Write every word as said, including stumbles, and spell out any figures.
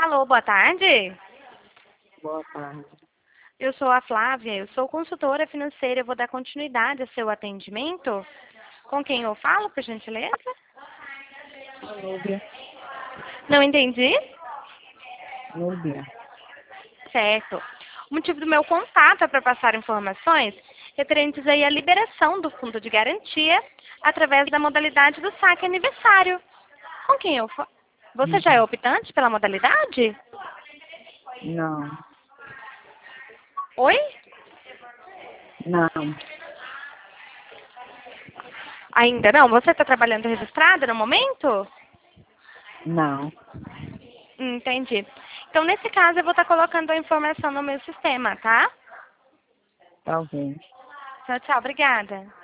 Alô, boa tarde. Boa tarde. Eu sou a Flávia, eu sou consultora financeira. Eu vou dar continuidade ao seu atendimento. Com quem eu falo, por gentileza? A Núbia. Não entendi? Núbia. Certo. O motivo do meu contato é para passar informações referentes aí à liberação do fundo de garantia através da modalidade do saque aniversário. Com quem eu falo? Você já é Uhum. optante pela modalidade? Não. Oi? Não. Ainda não? Você está trabalhando registrada no momento? Não. Entendi. Então, nesse caso, eu vou estar colocando a informação no meu sistema, tá? Talvez. Tchau, tchau. Obrigada.